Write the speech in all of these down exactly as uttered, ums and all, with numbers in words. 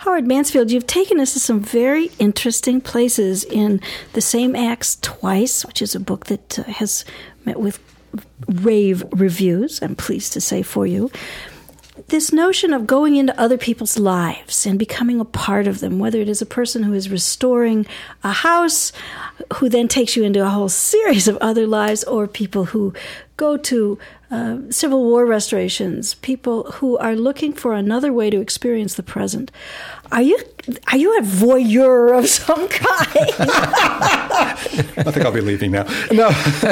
Howard Mansfield, you've taken us to some very interesting places in The Same Acts Twice, which is a book that uh, has met with rave reviews, I'm pleased to say, for you. This notion of going into other people's lives and becoming a part of them, whether it is a person who is restoring a house, who then takes you into a whole series of other lives, or people who go to uh, Civil War restorations, people who are looking for another way to experience the present. Are you are you a voyeur of some kind? I think I'll be leaving now. No,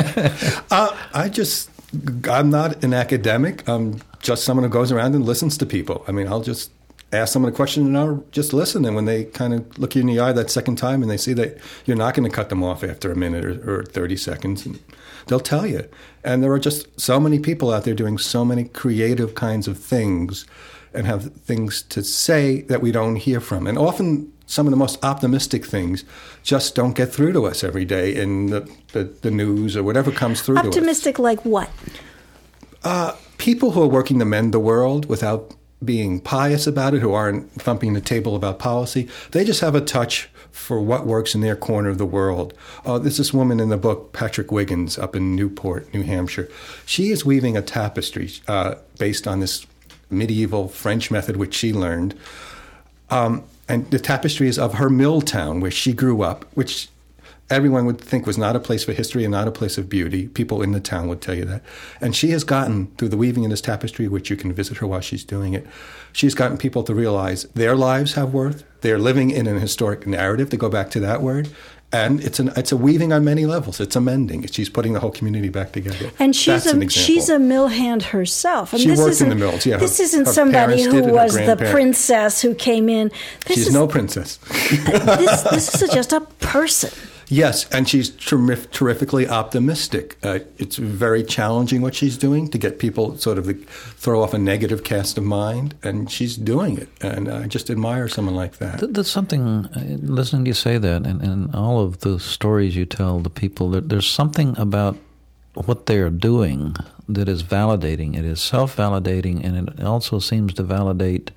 uh, I just, I'm not an academic. I'm just someone who goes around and listens to people. I mean, I'll just ask someone a question and I'll just listen. And when they kind of look you in the eye that second time and they see that you're not going to cut them off after a minute or, or thirty seconds, and they'll tell you. And there are just so many people out there doing so many creative kinds of things and have things to say that we don't hear from. And often some of the most optimistic things just don't get through to us every day in the, the, the news or whatever comes through to us. Optimistic like what? Uh, people who are working to mend the world without being pious about it, who aren't thumping the table about policy. They just have a touch for what works in their corner of the world. Uh, there's this woman in the book, Patrick Wiggins, up in Newport, New Hampshire. She is weaving a tapestry uh, based on this medieval French method which she learned. Um, and the tapestry is of her mill town where she grew up, which everyone would think was not a place for history and not a place of beauty. People in the town would tell you that. And she has gotten, through the weaving in this tapestry, which you can visit her while she's doing it, she's gotten people to realize their lives have worth. They're living in an historic narrative, to go back to that word. And it's an it's a weaving on many levels. It's a mending. She's putting the whole community back together. And she's That's a she's a mill hand herself. I mean, she this worked isn't, in the mills. Yeah, this her, isn't her somebody who did, was the princess who came in. This she's is, no princess. this this is just a person. Yes, and she's ter- terrifically optimistic. Uh, it's very challenging what she's doing to get people sort of throw off a negative cast of mind, and she's doing it. And I just admire someone like that. There's something, listening to you say that, and, and all of the stories you tell the people, there, there's something about what they're doing that is validating. It is self-validating, and it also seems to validate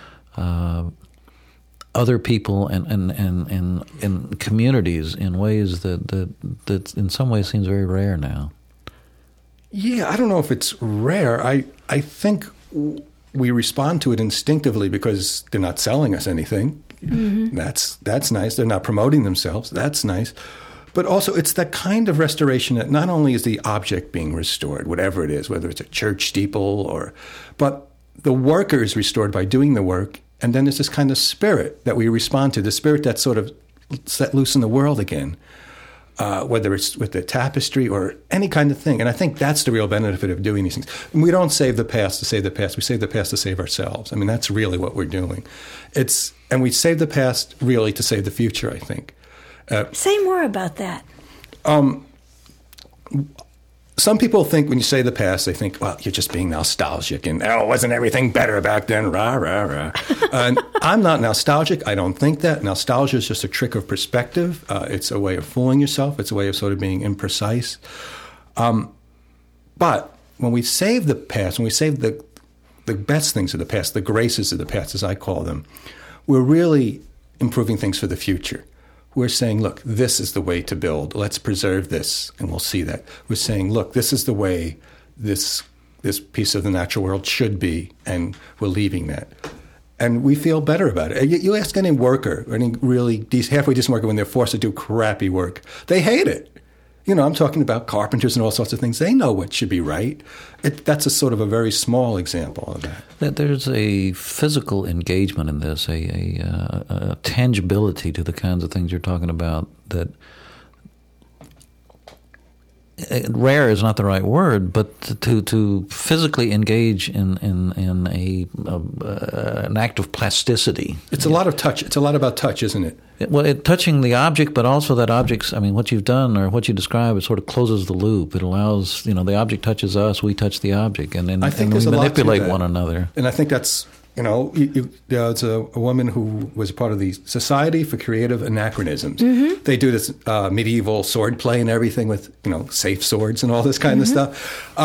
uh, other people and and, and, and and communities in ways that, that that in some ways seems very rare now. Yeah, I don't know if it's rare. I I think we respond to it instinctively because they're not selling us anything. Mm-hmm. That's that's nice. They're not promoting themselves. That's nice. But also it's that kind of restoration that not only is the object being restored, whatever it is, whether it's a church steeple or, but the worker is restored by doing the work. And then there's this kind of spirit that we respond to, the spirit that's sort of set loose in the world again, uh, whether it's with the tapestry or any kind of thing. And I think that's the real benefit of doing these things. And we don't save the past to save the past. We save the past to save ourselves. I mean, that's really what we're doing. It's and we save the past really to save the future, I think. Uh, Say more about that. Um. Some people think when you say the past, they think, well, you're just being nostalgic and, oh, wasn't everything better back then? Rah, rah, rah. And I'm not nostalgic. I don't think that. Nostalgia is just a trick of perspective. Uh, it's a way of fooling yourself. It's a way of sort of being imprecise. Um, but when we save the past, when we save the, the best things of the past, the graces of the past, as I call them, we're really improving things for the future. We're saying, look, this is the way to build. Let's preserve this, and we'll see that. We're saying, look, this is the way this this piece of the natural world should be, and we're leaving that. And we feel better about it. You, you ask any worker, any really decent, halfway decent worker, when they're forced to do crappy work, they hate it. You know, I'm talking about carpenters and all sorts of things. They know what should be right. It, that's a sort of a very small example of that. There's a physical engagement in this, a, a, uh, a tangibility to the kinds of things you're talking about that uh, rare is not the right word, but to to physically engage in in, in a, a uh, an act of plasticity. It's a lot of touch. It's a lot about touch, isn't it? It, well, it, touching the object, but also that object's, I mean, what you've done or what you describe, it sort of closes the loop. It allows, you know, the object touches us, we touch the object, and then I think and we manipulate one another. And I think that's, you know, you, you, there's a, a woman who was part of the Society for Creative Anachronisms. Mm-hmm. They do this uh, medieval sword play and everything with, you know, safe swords and all this kind mm-hmm. of stuff. Uh,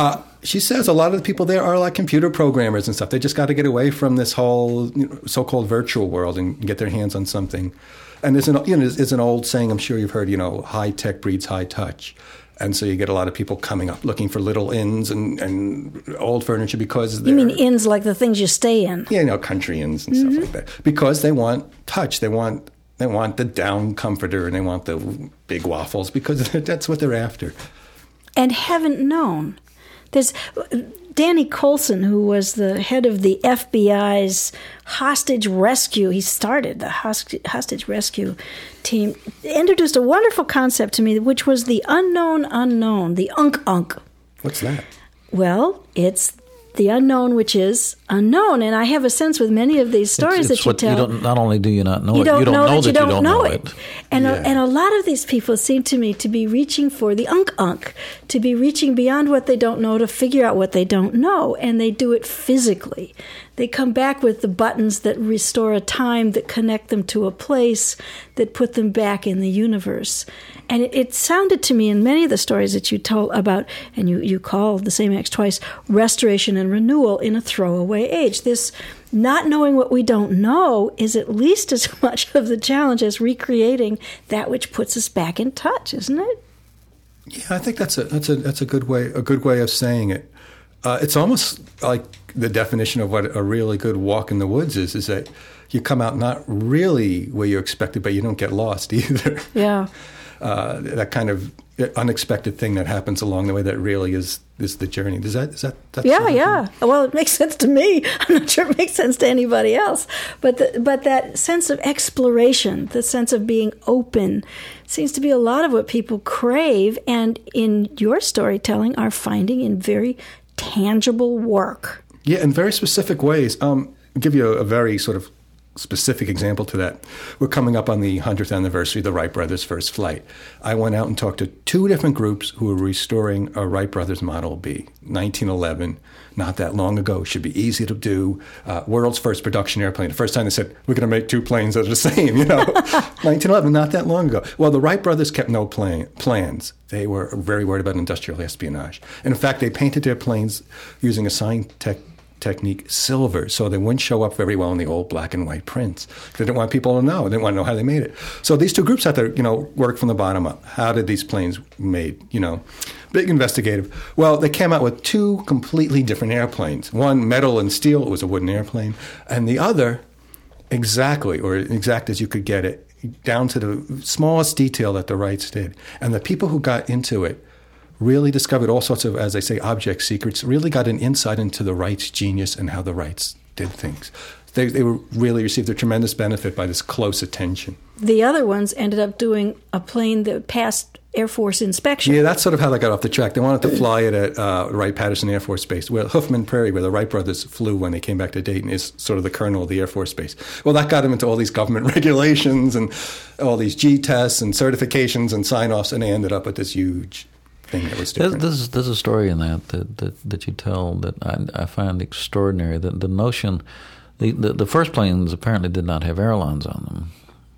she says a lot of the people there are like computer programmers and stuff. They just got to get away from this whole, you know, so-called virtual world and get their hands on something. And there's an, you know, there's an old saying, I'm sure you've heard, you know, high tech breeds high touch. And so you get a lot of people coming up looking for little inns and, and old furniture because they're... You mean inns like the things you stay in? Yeah, you know, country inns and mm-hmm. stuff like that. Because they want touch. They want they want the down comforter and they want the big waffles because that's what they're after. And haven't known. There's Danny Coulson, who was the head of the F B I's hostage rescue. He started the hostage rescue team, introduced a wonderful concept to me, which was the unknown unknown, the unk-unk. What's that? Well, it's the unknown, which is unknown. And I have a sense with many of these stories it's, it's that you what tell. You don't, not only do you not know you it, don't you don't know, know that, that you don't, you don't know, know it. it. And, yeah. a, and a lot of these people seem to me to be reaching for the unk-unk, to be reaching beyond what they don't know to figure out what they don't know. And they do it physically. They come back with the buttons that restore a time, that connect them to a place, that put them back in the universe. And it, it sounded to me in many of the stories that you told about, and you, you called the same acts twice, restoration and renewal in a throwaway age. This not knowing what we don't know is at least as much of the challenge as recreating that which puts us back in touch, isn't it? Yeah, I think that's a that's a that's a good way a good way of saying it. Uh, it's almost like the definition of what a really good walk in the woods is, is that you come out not really where you expected, but you don't get lost either. Yeah. Uh, that kind of unexpected thing that happens along the way that really is is the journey. Does that, is that, that's yeah, yeah. Well, it makes sense to me. I'm not sure it makes sense to anybody else. But the, but that sense of exploration, the sense of being open, seems to be a lot of what people crave, and in your storytelling are finding in very tangible work. Yeah, in very specific ways. Um, I'll give you a, a very sort of specific example to that. We're coming up on the hundredth anniversary of the Wright brothers' first flight. I went out and talked to two different groups who were restoring a Wright brothers Model B, nineteen eleven, not that long ago. Should be easy to do. Uh, world's first production airplane. The first time they said, we're going to make two planes that are the same, you know. nineteen eleven, not that long ago. Well, the Wright brothers kept no plan, plans. They were very worried about industrial espionage. And in fact, they painted their planes using a sign tech technique, silver, so they wouldn't show up very well in the old black and white prints. They didn't want people to know. They didn't want to know how they made it. So these two groups had to, you know, work from the bottom up. How did these planes made? You know, big investigative. Well, they came out with two completely different airplanes. One metal and steel, it was a wooden airplane, and the other exactly, or exact as you could get it, down to the smallest detail that the Wrights did. And the people who got into it really discovered all sorts of, as I say, object secrets, really got an insight into the Wrights' genius and how the Wrights did things. They, they were really received a tremendous benefit by this close attention. The other ones ended up doing a plane that passed Air Force inspection. Yeah, that's sort of how they got off the track. They wanted to fly it at uh, Wright-Patterson Air Force Base, where Huffman Prairie, where the Wright brothers flew when they came back to Dayton, is sort of the kernel of the Air Force Base. Well, that got them into all these government regulations and all these G tests and certifications and sign-offs, and they ended up with this huge thing that was different. There's, there's a story in that that, that, that you tell that I, I find extraordinary. The, the notion, the, the, the first planes apparently did not have airlines on them.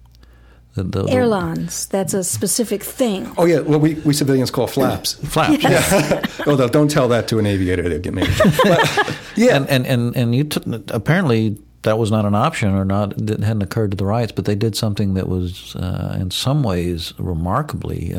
The, the, Airlines, that's a specific thing. Oh, yeah, well, we, we civilians call flaps. Flaps. Yes. Yeah. Although, don't tell that to a aviator, they'll get mad. But, yeah. And, and, and, and you took, apparently that was not an option, or not, it hadn't occurred to the Wrights, but they did something that was uh, in some ways remarkably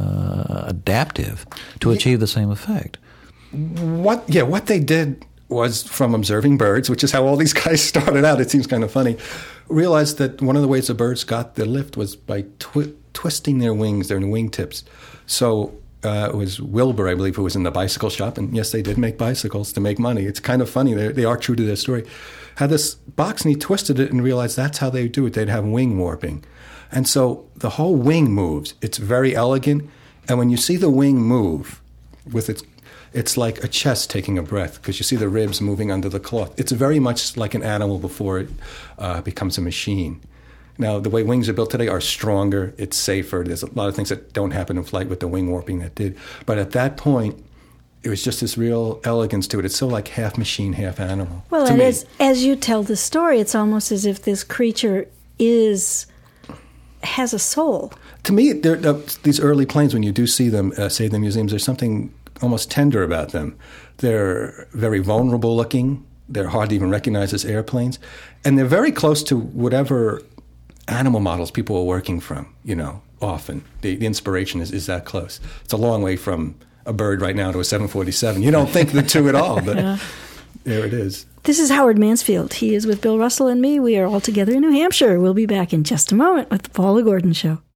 uh, adaptive to yeah. achieve the same effect. What? Yeah, what they did was, from observing birds, which is how all these guys started out, it seems kind of funny, realized that one of the ways the birds got the lift was by twi- twisting their wings, their wingtips. So uh, it was Wilbur, I believe, who was in the bicycle shop, and yes, they did make bicycles to make money. It's kind of funny. They, they are true to their story. Had this box, and he twisted it and realized that's how they do it. They'd have wing warping. And so the whole wing moves. It's very elegant. And when you see the wing move, with its, it's like a chest taking a breath, because you see the ribs moving under the cloth. It's very much like an animal before it uh, becomes a machine. Now, the way wings are built today are stronger. It's safer. There's a lot of things that don't happen in flight with the wing warping that did. But at that point, it was just this real elegance to it. It's so like half machine, half animal. Well, and as, as you tell the story, it's almost as if this creature is has a soul. To me, uh, these early planes, when you do see them, uh, say, in the museums, there's something almost tender about them. They're very vulnerable looking. They're hard to even recognize as airplanes. And they're very close to whatever animal models people are working from, you know, often. The, the inspiration is, is that close. It's a long way from a bird right now to a seven forty-seven. You don't think the two at all, but yeah. There it is. This is Howard Mansfield. He is with Bill Russell and me. We are all together in New Hampshire. We'll be back in just a moment with the Paula Gordon Show.